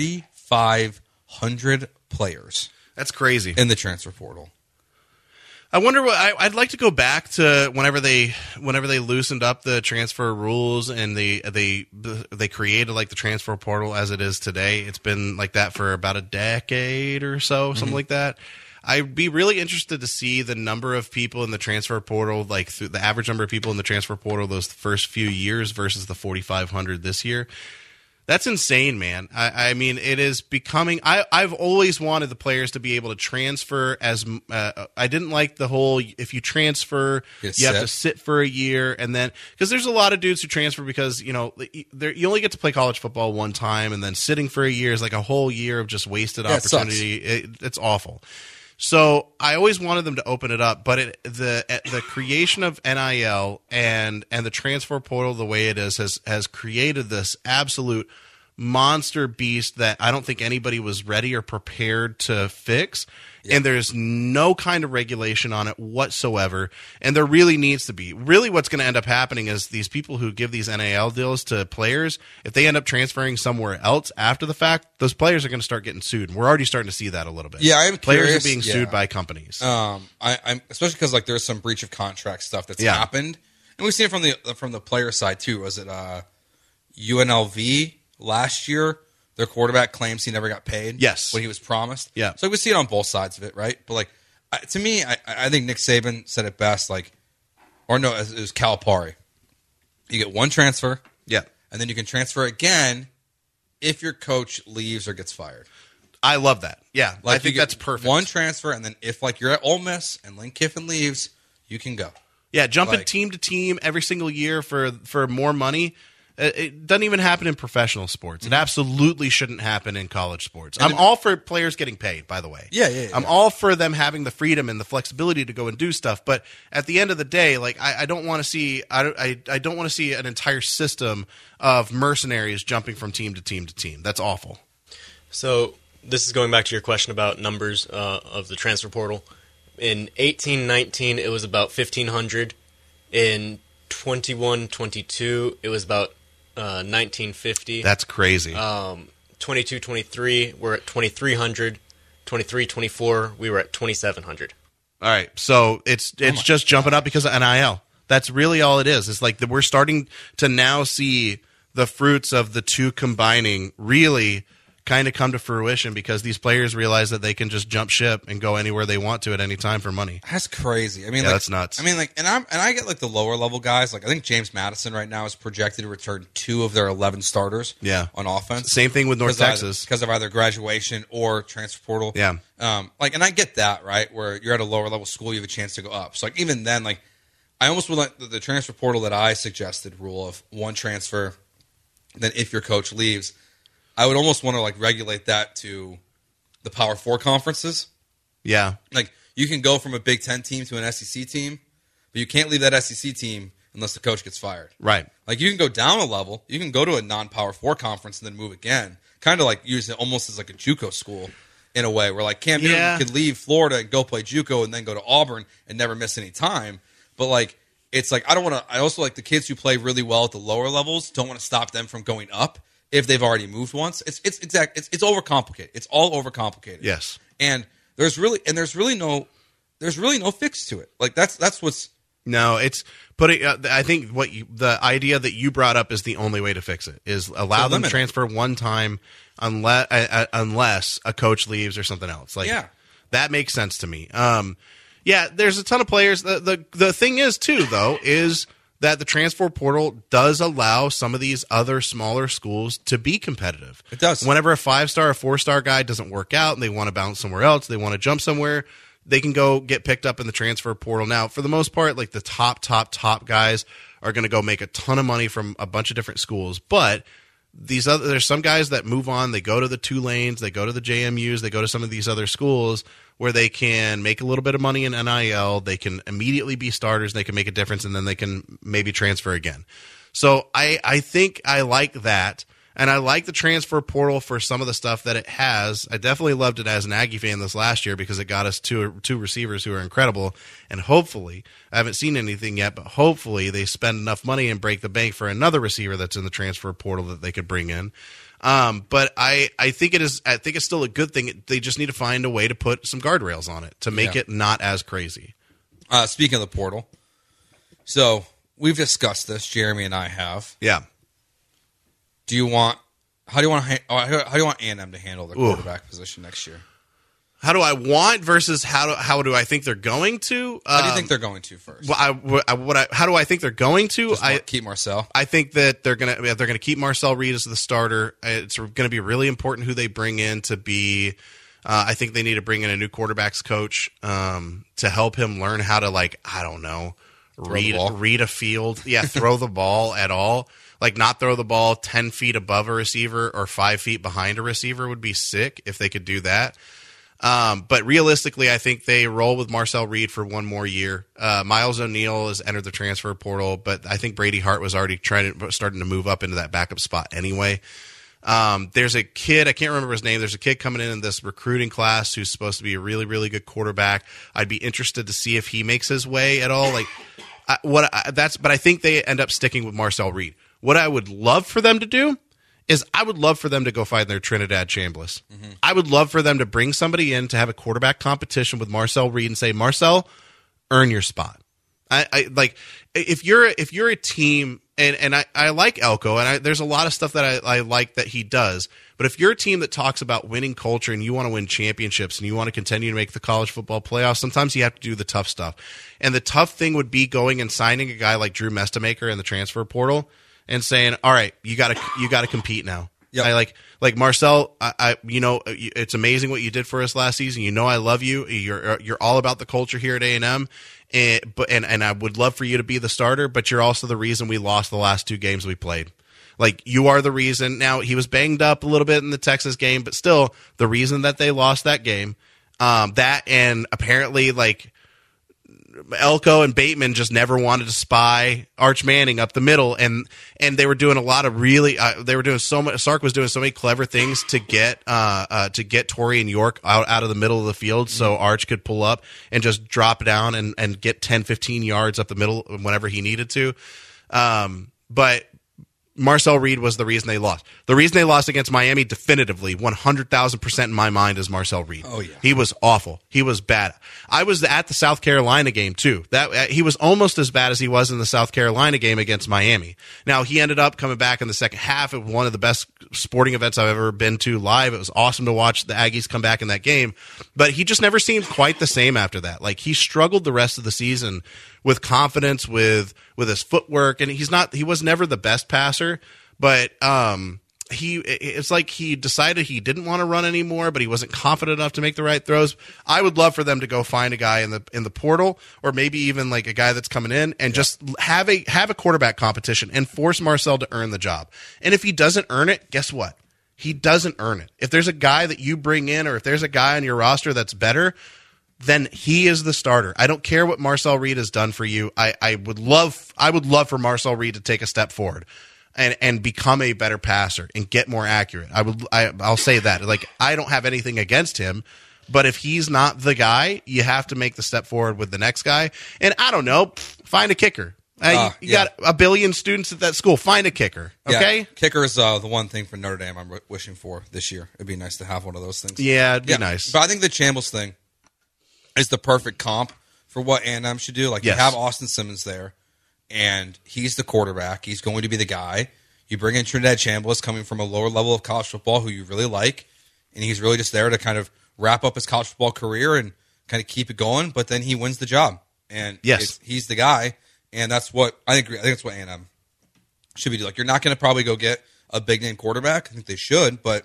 4,500 players. That's crazy. In the transfer portal. I wonder what I'd like to go back to whenever they loosened up the transfer rules and they created like the transfer portal as it is today. It's been like that for about a decade or so, something like that. I'd be really interested to see the number of people in the transfer portal, like the average number of people in the transfer portal those first few years versus the 4,500 this year. That's insane, man. I mean, it is becoming. I've always wanted the players to be able to transfer. I didn't like the whole if you transfer, you have to sit for a year, and then because there's a lot of dudes who transfer because you only get to play college football one time, and then sitting for a year is like a whole year of just wasted opportunity. It's awful. So I always wanted them to open it up, but the creation of NIL and the transfer portal the way it is has created this absolute monster beast that I don't think anybody was ready or prepared to fix. Yeah. And there's no kind of regulation on it whatsoever. And there really needs to be. Really what's going to end up happening is these people who give these NIL deals to players, if they end up transferring somewhere else after the fact, those players are going to start getting sued. And we're already starting to see that a little bit. Yeah, I'm players curious. Are being sued by companies. I'm especially because like there's some breach of contract stuff that's happened. And we've seen it from the player side too. Was it UNLV last year? Their quarterback claims he never got paid. Yes. When he was promised. Yeah. So we see it on both sides of it, right? But, like, to me, I think Nick Saban said it best, like, or no, it was Calipari. You get one transfer. Yeah. And then you can transfer again if your coach leaves or gets fired. I love that. Yeah. Like, I think that's perfect. One transfer, and then if, like, you're at Ole Miss and Lane Kiffin leaves, you can go. Yeah, jumping team to team every single year for more money. It doesn't even happen in professional sports. It absolutely shouldn't happen in college sports. I'm all for players getting paid, by the way. Yeah. I'm all for them having the freedom and the flexibility to go and do stuff. But at the end of the day, like I don't want to see I don't want to see an entire system of mercenaries jumping from team to team to team. That's awful. So this is going back to your question about numbers of the transfer portal. In 18-19, it was about 1,500. In 21-22, it was about 1950. That's crazy. 22-23, we're at 2,300. 23-24, we were at 2,700. All right, so it's just jumping up because of NIL. That's really all it is. It's like we're starting to now see the fruits of the two combining really kind of come to fruition because these players realize that they can just jump ship and go anywhere they want to at any time for money. That's crazy. I mean, that's nuts. I mean, and I get the lower level guys. I think James Madison right now is projected to return 2 of their 11 starters. On offense. Same thing with North Texas because of either graduation or transfer portal. Yeah. And I get that, right? Where you're at a lower level school, you have a chance to go up. So even then, I almost would like the transfer portal that I suggested rule of 1 transfer. Then if your coach leaves, I would almost want to regulate that to the Power 4 conferences. Yeah. You can go from a Big Ten team to an SEC team, but you can't leave that SEC team unless the coach gets fired. Right. You can go down a level. You can go to a non-Power 4 conference and then move again. Kind of use it almost as a JUCO school in a way where Cam Newton could leave Florida and go play JUCO and then go to Auburn and never miss any time. But it's I don't want to. I also the kids who play really well at the lower levels. Don't want to stop them from going up if they've already moved once. It's overcomplicated. It's all overcomplicated. Yes. And there's really no fix to it. That's what's. No, it's putting. I think the idea that you brought up is the only way to fix it is allow them to transfer one time unless a coach leaves or something else. That makes sense to me. There's a ton of players. The thing is too, though, is that the transfer portal does allow some of these other smaller schools to be competitive. It does. Whenever a 5-star or 4-star guy doesn't work out and they want to bounce somewhere else, they want to jump somewhere, they can go get picked up in the transfer portal. Now, for the most part, the top guys are going to go make a ton of money from a bunch of different schools, but there's some guys that move on. They go to the Tulanes, they go to the JMUs, they go to some of these other schools where they can make a little bit of money in NIL. They can immediately be starters. They can make a difference, and then they can maybe transfer again. So I think I like that, and I like the transfer portal for some of the stuff that it has. I definitely loved it as an Aggie fan this last year because it got us two receivers who are incredible, and hopefully, I haven't seen anything yet, but hopefully they spend enough money and break the bank for another receiver that's in the transfer portal that they could bring in. But I think it's still a good thing. They just need to find a way to put some guardrails on it to make it not as crazy. Speaking of the portal, so we've discussed this. Jeremy and I have. Yeah. How do you want A&M to handle their quarterback position next year? How do I want versus how do I think they're going to? How do you think they're going to first? How do I think they're going to? Keep Marcel. I think that they're gonna keep Marcel Reed as the starter. It's going to be really important who they bring in to be. I think they need to bring in a new quarterbacks coach to help him learn how to read a field. Yeah, throw the ball at all. Not throw the ball 10 feet above a receiver or 5 feet behind a receiver would be sick if they could do that. But realistically, I think they roll with Marcel Reed for one more year. Miles O'Neill has entered the transfer portal, but I think Brady Hart was already starting to move up into that backup spot anyway. There's a kid, I can't remember his name. There's a kid coming in this recruiting class who's supposed to be a really, really good quarterback. I'd be interested to see if he makes his way at all. But I think they end up sticking with Marcel Reed. What I would love for them to do is I would love for them to go find their Trinidad Chambliss. Mm-hmm. I would love for them to bring somebody in to have a quarterback competition with Marcel Reed and say, Marcel, earn your spot. If you're a team, and I like Elko, and there's a lot of stuff that I like that he does, but if you're a team that talks about winning culture and you want to win championships and you want to continue to make the college football playoffs, sometimes you have to do the tough stuff. And the tough thing would be going and signing a guy like Drew Mestamaker in the transfer portal and saying, all right, you got to compete now. Yep. I like Marcel. It's amazing what you did for us last season. I love you. You're all about the culture here at A&M, and I would love for you to be the starter. But you're also the reason we lost the last 2 games we played. You are the reason. Now he was banged up a little bit in the Texas game, but still the reason that they lost that game. That and apparently Elko and Bateman just never wanted to spy Arch Manning up the middle, and they were doing a lot of really they were doing so much. Sark was doing so many clever things to get Torrey and York out of the middle of the field so Arch could pull up and just drop down and get 10, 15 yards up the middle whenever he needed to. But Marcel Reed was the reason they lost. The reason they lost against Miami definitively, 100,000% in my mind, is Marcel Reed. Oh, yeah. He was awful. He was bad. I was at the South Carolina game, too. He was almost as bad as he was in the South Carolina game against Miami. Now, he ended up coming back in the second half. It was one of the best sporting events I've ever been to live. It was awesome to watch the Aggies come back in that game. But he just never seemed quite the same after that. Like, he struggled the rest of the season with confidence, with his footwork, and he was never the best passer, but it's like he decided he didn't want to run anymore, but he wasn't confident enough to make the right throws. I would love for them to go find a guy in the portal, or maybe even like a guy that's coming in, and just have a quarterback competition and force Marcel to earn the job. And if he doesn't earn it, guess what? He doesn't earn it. If there's a guy that you bring in, or if there's a guy on your roster that's better, then he is the starter. I don't care what Marcel Reed has done for you. I would love for Marcel Reed to take a step forward and become a better passer and get more accurate. I'll say that. Like, I don't have anything against him, but if he's not the guy, you have to make the step forward with the next guy. And I don't know, find a kicker. You got a billion students at that school. Find a kicker, okay? Yeah, kicker is the one thing for Notre Dame I'm wishing for this year. It'd be nice to have one of those things. Yeah, it'd be nice. But I think the Chambliss thing is the perfect comp for what A&M should do. Like, you have Austin Simmons there, and he's the quarterback. He's going to be the guy. You bring in Trinidad Chambliss, coming from a lower level of college football, who you really like, and he's really just there to kind of wrap up his college football career and kind of keep it going, but then he wins the job. And he's the guy, and that's what I think that's what A&M should be doing. Like, you're not going to probably go get a big-name quarterback. I think they should, but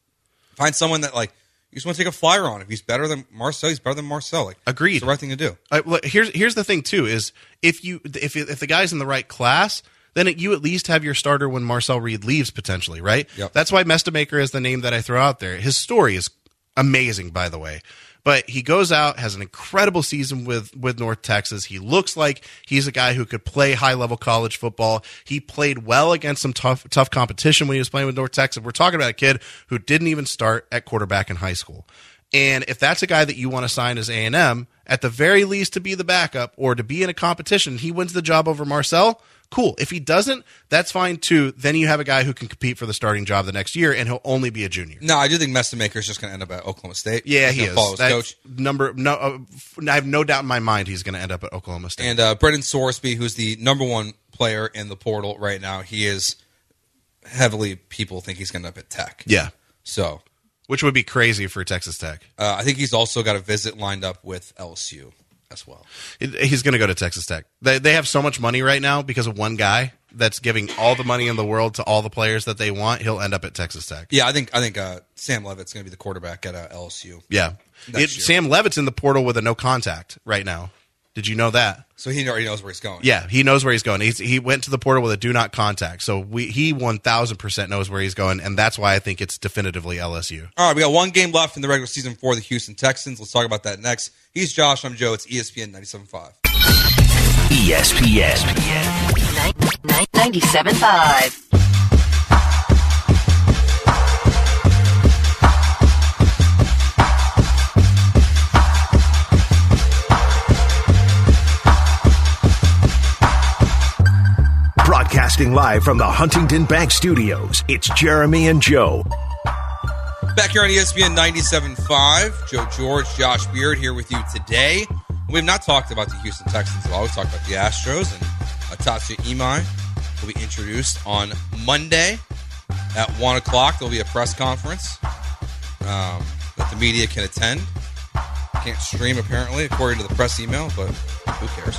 find someone that, like, you just want to take a flyer on. If he's better than Marcel, he's better than Marcel. Like, agreed. It's the right thing to do. Here's the thing too: is if the guy's in the right class, then you at least have your starter when Marcel Reed leaves potentially, right? Yep. That's why Mestamaker is the name that I throw out there. His story is amazing, by the way. But he goes out, has an incredible season with North Texas. He looks like he's a guy who could play high-level college football. He played well against some tough competition when he was playing with North Texas. We're talking about a kid who didn't even start at quarterback in high school. And if that's a guy that you want to sign as A&M, at the very least to be the backup or to be in a competition, he wins the job over Marcel, cool. If he doesn't, that's fine too. Then you have a guy who can compete for the starting job the next year, and he'll only be a junior. No, I do think Mestamaker is just going to end up at Oklahoma State. Yeah, he is. Follow his coach. I have no doubt in my mind he's going to end up at Oklahoma State. And Brendan Sorsby, who's the number one player in the portal right now, he is heavily, people think he's going to end up at Tech. Yeah. So, which would be crazy for Texas Tech. I think he's also got a visit lined up with LSU as well. He's going to go to Texas Tech. They have so much money right now because of one guy that's giving all the money in the world to all the players that they want. He'll end up at Texas Tech. Yeah, I think Sam Levitt's going to be the quarterback at LSU. Yeah. Sam Levitt's in the portal with a no contact right now. Did you know that? So he already knows where he's going. Yeah, he knows where he's going. He went to the portal with a do not contact. So he 1,000% knows where he's going, and that's why I think it's definitively LSU. All right, we got one game left in the regular season for the Houston Texans. Let's talk about that next. He's Josh. I'm Joe. It's ESPN 97.5. ESPN 97.5. Broadcasting live from the Huntington Bank Studios, it's Jeremy and Joe. Back here on ESPN 97.5, Joe George, Josh Beard here with you today. We have not talked about the Houston Texans at all. We talked about the Astros, and Tatsuya Imai will be introduced on Monday at 1 o'clock. There will be a press conference that the media can attend. Can't stream, apparently, according to the press email, but who cares?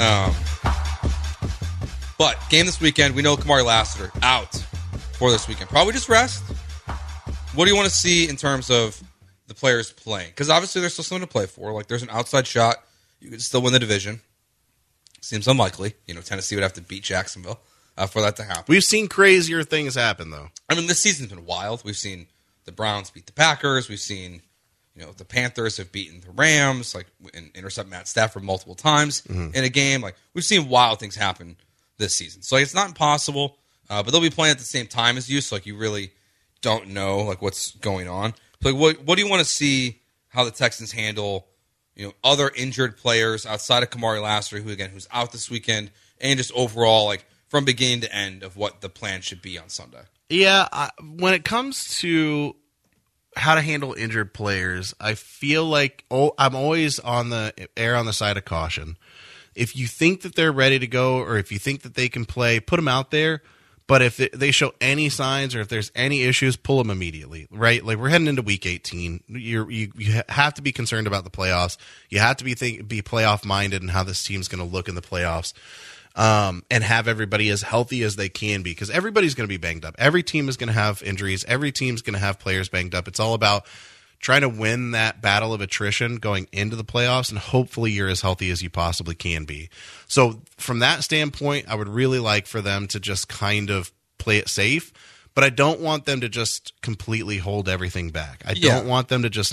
But game this weekend, we know Kamari Lassiter out for this weekend. Probably just rest. What do you want to see in terms of the players playing? Because obviously there's still something to play for. Like, there's an outside shot. You could still win the division. Seems unlikely. Tennessee would have to beat Jacksonville for that to happen. We've seen crazier things happen, though. I mean, this season's been wild. We've seen the Browns beat the Packers. We've seen, the Panthers have beaten the Rams, like, and intercept Matt Stafford multiple times in a game. Like, we've seen wild things happen this season. So, like, it's not impossible, but they'll be playing at the same time as you, so, like, you really don't know, like, what's going on. So, like, what do you want to see how the Texans handle, other injured players outside of Kamari Lassiter, who's out this weekend, and just overall, like, from beginning to end of what the plan should be on Sunday? Yeah, when it comes to how to handle injured players, I feel like I'm always on the side of caution. If you think that they're ready to go, or if you think that they can play, put them out there. But if they show any signs, or if there's any issues, pull them immediately, right? Like, we're heading into week 18. You have to be concerned about the playoffs. You have to be playoff minded and how this team's going to look in the playoffs. And have everybody as healthy as they can be, because everybody's going to be banged up. Every team is going to have injuries. Every team's going to have players banged up. It's all about trying to win that battle of attrition going into the playoffs, and hopefully you're as healthy as you possibly can be. So from that standpoint, I would really like for them to just kind of play it safe, but I don't want them to just completely hold everything back. I don't want them to just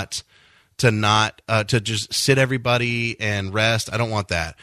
to just sit everybody and rest. I don't want that.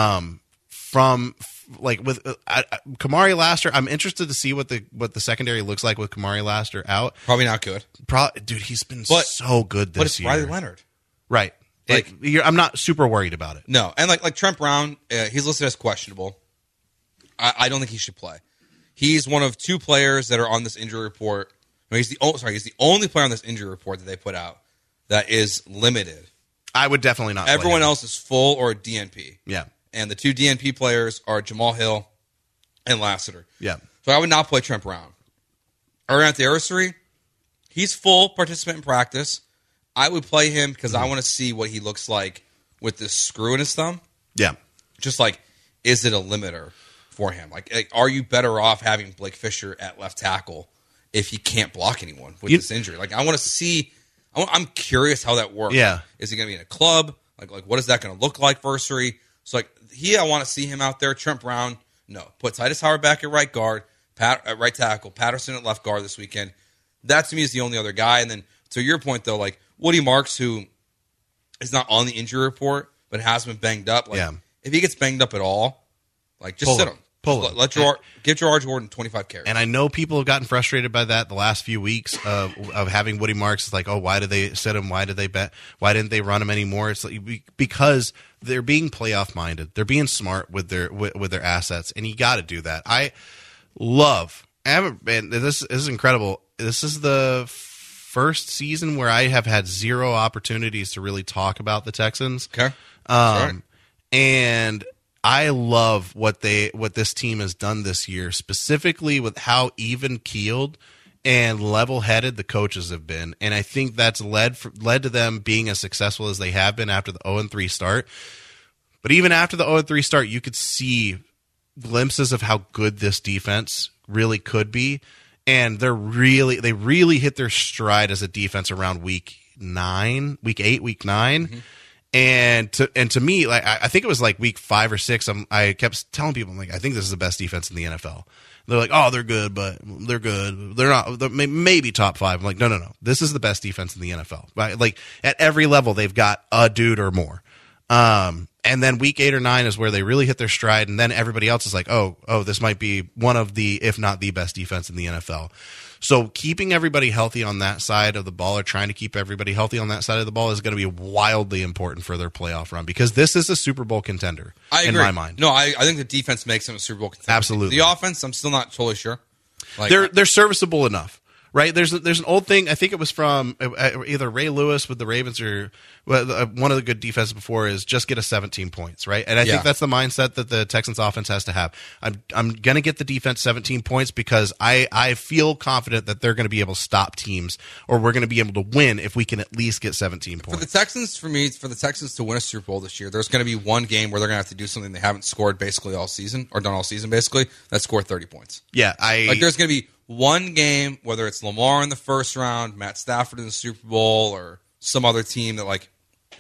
With Kamari Lassiter, I'm interested to see what the secondary looks like with Kamari Lassiter out. Probably not good. Dude, he's been so good this year. But it's Riley Leonard. Right. Like, I'm not super worried about it. No, and like Trent Brown, he's listed as questionable. I don't think he should play. He's one of two players that are on this injury report. No, he's the only player on this injury report that they put out that is limited. I would definitely not. Everyone else is full or DNP. Yeah. And the two DNP players are Jamal Hill and Lassiter. Yeah. So I would not play Trent Brown. Grant Arosari, he's full participant in practice. I would play him because I want to see what he looks like with this screw in his thumb. Yeah. Just like, is it a limiter for him? Like, are you better off having Blake Fisher at left tackle if he can't block anyone with this injury? Like, I want to see. I'm curious how that works. Yeah. Is he going to be in a club? Like what is that going to look like for Arosari? So, like, I want to see him out there. Trent Brown, no. Put Titus Howard back at right guard, at right tackle, Patterson at left guard this weekend. That, to me, is the only other guy. And then, to your point, though, like, Woody Marks, who is not on the injury report, but has been banged up. Like, if he gets banged up at all, like, just sit him. Give Gerard Jordan 25 carries. And I know people have gotten frustrated by that the last few weeks of having Woody Marks. It's like, oh, why did they sit him? Why did they bet? Why didn't they run him anymore? It's like, because they're being playoff minded. They're being smart with their assets, and you got to do that. This is incredible. This is the first season where I have had zero opportunities to really talk about the Texans. Okay, and I love what this team has done this year, specifically with how even keeled and level headed the coaches have been, and I think that's led to them being as successful as they have been after the 0-3 start. But even after the 0-3 start, you could see glimpses of how good this defense really could be, and they really hit their stride as a defense around week 8, week 9. Mm-hmm. And to me, like, I think it was like week 5 or 6. I kept telling people, I'm like, I think this is the best defense in the NFL. They're like, oh, they're good, but they're good. They're not. They're maybe top 5. I'm like, no. This is the best defense in the NFL. Right? Like, at every level, they've got a dude or more. And then week 8 or 9 is where they really hit their stride, and then everybody else is like, oh, this might be one of the, if not the best defense in the NFL. So keeping everybody healthy on that side of the ball, or trying to keep everybody healthy on that side of the ball, is going to be wildly important for their playoff run, because this is a Super Bowl contender. I agree. In my mind. No, I think the defense makes them a Super Bowl contender. Absolutely. The offense, I'm still not totally sure. Like, they're serviceable enough. Right, there's an old thing. I think it was from either Ray Lewis with the Ravens, or one of the good defenses before, is just get a 17 points. Right, and I think that's the mindset that the Texans offense has to have. I'm gonna get the defense 17 points because I feel confident that they're gonna be able to stop teams, or we're gonna be able to win if we can at least get 17 points. For the Texans to win a Super Bowl this year, there's gonna be one game where they're gonna have to do something they haven't scored basically all season, or done all season basically. That's score 30 points. Yeah, there's gonna be one game, whether it's Lamar in the first round, Matt Stafford in the Super Bowl, or some other team that like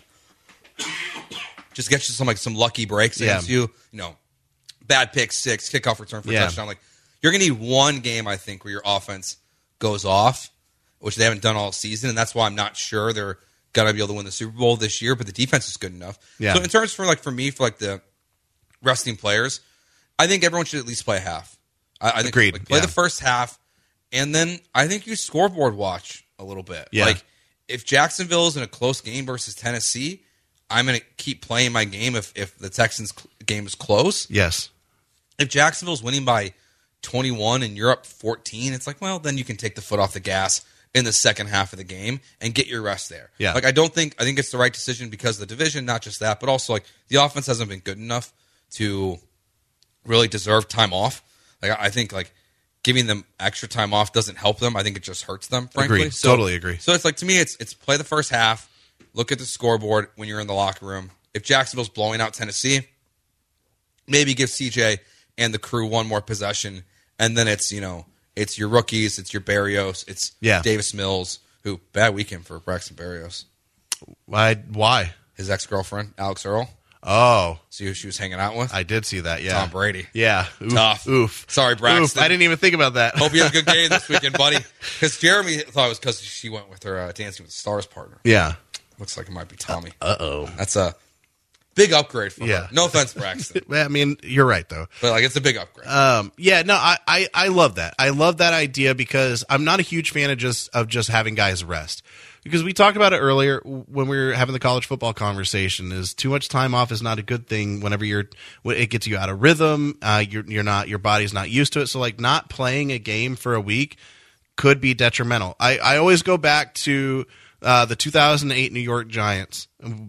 just gets you some lucky breaks against you. Bad pick 6, kickoff return for a touchdown. Like, you're gonna need one game, I think, where your offense goes off, which they haven't done all season, and that's why I'm not sure they're going to be able to win the Super Bowl this year, but the defense is good enough. Yeah. So in terms for me for the resting players, I think everyone should at least play a half. I think Agreed. play the first half, and then I think you scoreboard watch a little bit. Yeah. Like if Jacksonville is in a close game versus Tennessee, I'm going to keep playing my game if the Texans game is close. Yes. If Jacksonville's winning by 21 and you're up 14, it's like, well, then you can take the foot off the gas in the second half of the game and get your rest there. Yeah. Like I think it's the right decision because of the division, not just that, but also like the offense hasn't been good enough to really deserve time off. Like I think like giving them extra time off doesn't help them. I think it just hurts them, frankly. Agreed. Totally agree. So it's like, to me, it's play the first half, look at the scoreboard when you're in the locker room. If Jacksonville's blowing out Tennessee, maybe give CJ and the crew one more possession, and then it's your rookies, it's your Berrios, it's Davis Mills, who bad weekend for Braxton Berrios. Why? His ex-girlfriend, Alex Earl. Oh. See who she was hanging out with? I did see that, yeah. Tom Brady. Yeah. Oof, Tough. Oof. Sorry, Braxton. Oof. I didn't even think about that. Hope you had a good game this weekend, buddy. Because Jeremy thought it was because she went with her Dancing with the Stars partner. Yeah. Looks like it might be Tommy. Uh-oh. That's a big upgrade for her. No offense, Braxton. I mean, you're right, though. But it's a big upgrade. I love that. I love that idea because I'm not a huge fan of just having guys rest. Because we talked about it earlier when we were having the college football conversation. Is too much time off is not a good thing. Whenever it gets you out of rhythm. Your body's not used to it. So like not playing a game for a week could be detrimental. I always go back to the 2008 New York Giants.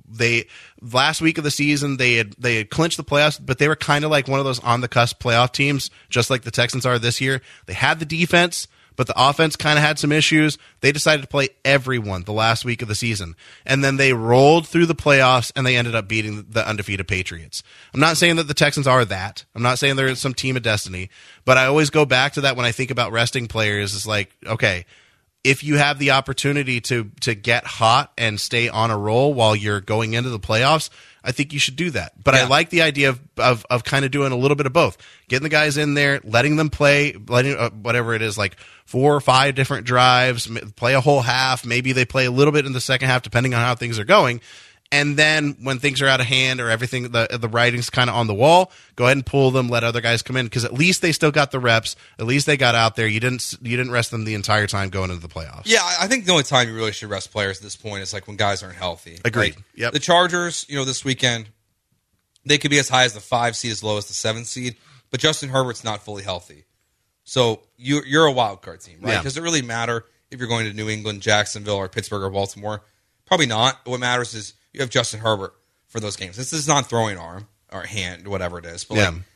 Last week of the season they had clinched the playoffs, but they were kind of like one of those on the cusp playoff teams, just like the Texans are this year. They had the defense, but the offense kind of had some issues. They decided to play everyone the last week of the season, and then they rolled through the playoffs and they ended up beating the undefeated Patriots. I'm not saying that the Texans are that. I'm not saying they're some team of destiny, but I always go back to that when I think about resting players. It's like, okay, if you have the opportunity to get hot and stay on a roll while you're going into the playoffs, I think you should do that. But I like the idea of kind of doing a little bit of both. Getting the guys in there, letting them play, whatever it is, like 4 or 5 different drives, play a whole half. Maybe they play a little bit in the second half, depending on how things are going. And then when things are out of hand or everything, the writing's kind of on the wall, go ahead and pull them, let other guys come in, because at least they still got the reps. At least they got out there. You didn't rest them the entire time going into the playoffs. Yeah, I think the only time you really should rest players at this point is like when guys aren't healthy. Agreed. Like, yep. The Chargers, this weekend, they could be as high as the 5 seed, as low as the 7 seed, but Justin Herbert's not fully healthy. So you're a wild card team, right? Yeah. Does it really matter if you're going to New England, Jacksonville, or Pittsburgh or Baltimore? Probably not. What matters is you have Justin Herbert for those games. This is not throwing arm or hand, whatever it is, but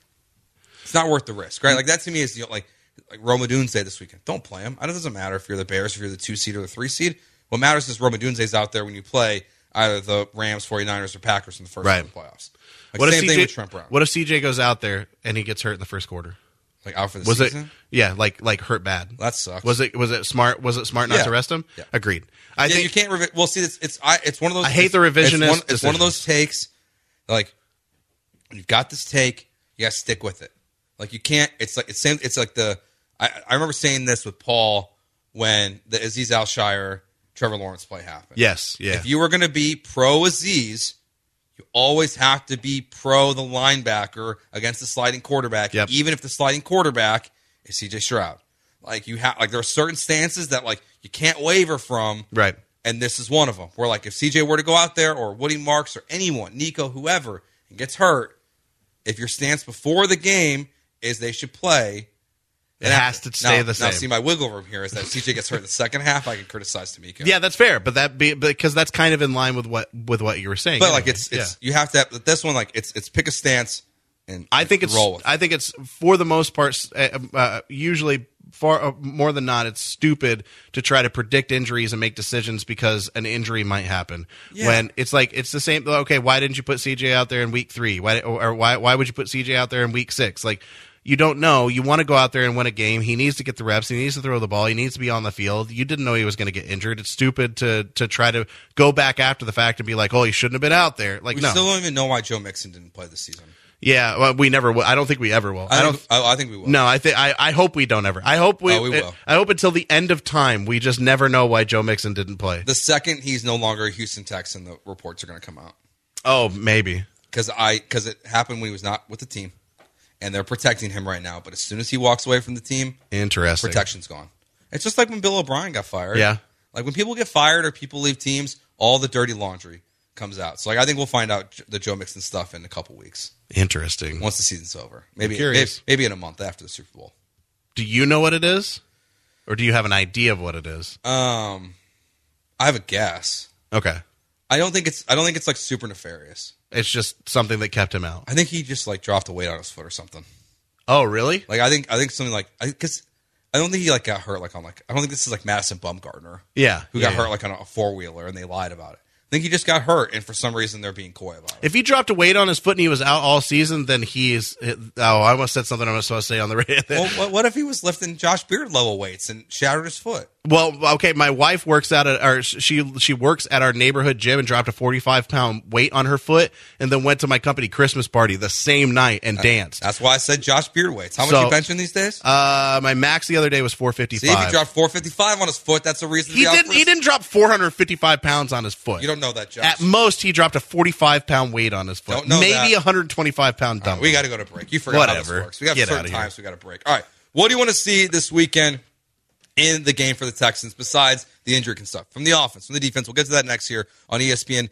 it's not worth the risk, right? Like that to me is like Rome Odunze this weekend. Don't play him. It doesn't matter if you're the Bears, if you're the 2 seed or the 3 seed. What matters is Rome Odunze's out there when you play either the Rams, 49ers, or Packers in the first round of the playoffs. Like same thing with Trent Brown. What if CJ goes out there and he gets hurt in the first quarter? Like out for the season? Like hurt bad. That sucks. Was it smart? Was it smart not to rest him? Yeah. Agreed. I think you can't. Well, see, it's one of those. I hate the revisionist. It's one of those takes. Like you've got this take, you got to stick with it. Like you can't. It's like the. I remember saying this with Paul when the Aziz Al-Shire, Trevor Lawrence play happened. Yes. Yeah. If you were going to be pro Aziz, you always have to be pro the linebacker against the sliding quarterback, even if the sliding quarterback is CJ Stroud. Like there are certain stances that like you can't waver from, right? And this is one of them. Where like if CJ were to go out there, or Woody Marks, or anyone, Nico, whoever, and gets hurt, if your stance before the game is they should play, it has to stay the same. Now, see, my wiggle room here is that if CJ gets hurt in the second half, I can criticize Tamika. Yeah, that's fair, but because that's kind of in line with what you were saying. But anyway. Like it's you have to have this one. Like it's pick a stance and I think roll with it. I think it's for the most part usually far more than not it's stupid to try to predict injuries and make decisions because an injury might happen. Yeah. When it's like it's the same. Okay, why didn't you put CJ out there in week 3? Why would you put CJ out there in week 6? Like. You don't know. You want to go out there and win a game. He needs to get the reps. He needs to throw the ball. He needs to be on the field. You didn't know he was going to get injured. It's stupid to try to go back after the fact and be like, oh, he shouldn't have been out there. Like, we no. still don't even know why Joe Mixon didn't play this season. Yeah, well, we never will. I don't think we ever will. I think we will. No, I hope we don't ever. I hope we will. I hope until the end of time we just never know why Joe Mixon didn't play. The second he's no longer a Houston Texan, the reports are going to come out. Oh, maybe. Because it happened when he was not with the team, and they're protecting him right now. But as soon as he walks away from the team, interesting, protection's gone. It's just like when Bill O'Brien got fired. Yeah. Like when people get fired or people leave teams, all the dirty laundry comes out. So I think we'll find out the Joe Mixon stuff in a couple weeks. Interesting. Once the season's over. Maybe in a month after the Super Bowl. Do you know what it is? Or do you have an idea of what it is? I have a guess. Okay. I don't think it's like super nefarious. It's just something that kept him out. I think he just like dropped a weight on his foot or something. Oh, really? Like I think something like because I don't think he like got hurt like on like I don't think this is like Madison Bumgarner. Yeah. Who got hurt like on a 4-wheeler and they lied about it. I think he just got hurt, and for some reason they're being coy about it. If he dropped a weight on his foot and he was out all season, then he's... Oh, I almost said something I'm not supposed to say on the radio. Well, what if he was lifting Josh Beard level weights and shattered his foot? Well, okay, my wife works she works at our neighborhood gym and dropped a 45-pound weight on her foot and then went to my company Christmas party the same night and danced. That's why I said Josh Beard weights. How much are you benching these days? My max the other day was 455. See, if he dropped 455 on his foot, that's a reason to be out for He didn't drop 455 pounds on his foot. You don't know that, Josh. At most, he dropped a 45-pound weight on his foot. Don't know Maybe that. a 125-pound dumbbell. Right, we got to go to break. You forgot how this works. We have certain times we got to break. All right. What do you want to see this weekend in the game for the Texans besides the injury and stuff? From the offense, from the defense. We'll get to that next here on ESPN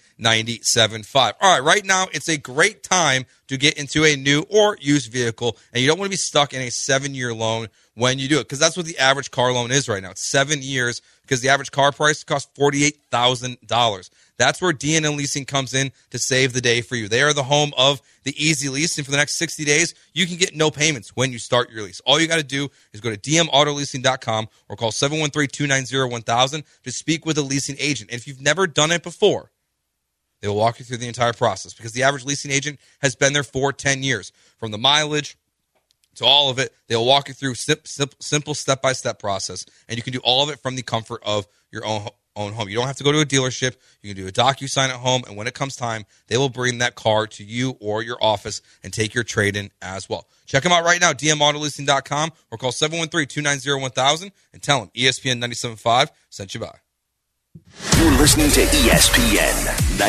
97.5. All right. Right now, it's a great time to get into a new or used vehicle, and you don't want to be stuck in a 7-year loan when you do it, because that's what the average car loan is right now. It's 7 years because the average car price costs $48,000. That's where DNL Leasing comes in to save the day for you. They are the home of the Easy Lease, and for the next 60 days, you can get no payments when you start your lease. All you got to do is go to dmautololeasing.com or call 713-290-1000 to speak with a leasing agent. And if you've never done it before, they will walk you through the entire process, because the average leasing agent has been there for 10 years. From the mileage to all of it, they will walk you through simple step-by-step process, and you can do all of it from the comfort of your own home. You don't have to go to a dealership. You can do a DocuSign at home, and when it comes time, they will bring that car to you or your office and take your trade-in as well. Check them out right now, dmautololeasing.com, or call 713-290-1000 and tell them ESPN 97.5 sent you by. You're listening to ESPN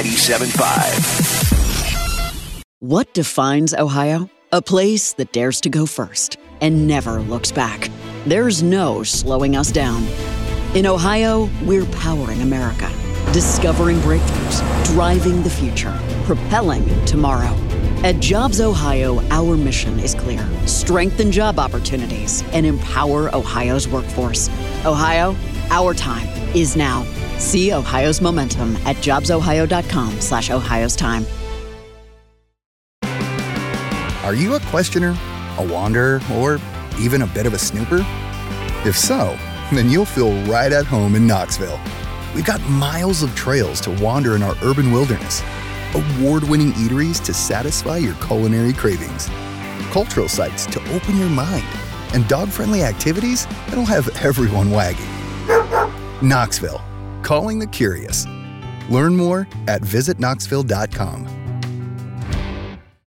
97.5. What defines Ohio? A place that dares to go first and never looks back. There's no slowing us down. In Ohio, we're powering America, discovering breakthroughs, driving the future, propelling tomorrow. At Jobs Ohio, our mission is clear: strengthen job opportunities and empower Ohio's workforce. Ohio, our time is now. See Ohio's momentum at jobsohio.com/Ohio's time. Are you a questioner, a wanderer, or even a bit of a snooper? If so, then you'll feel right at home in Knoxville. We've got miles of trails to wander in our urban wilderness, award-winning eateries to satisfy your culinary cravings, cultural sites to open your mind, and dog-friendly activities that'll have everyone wagging. Knoxville, calling the curious. Learn more at visitknoxville.com.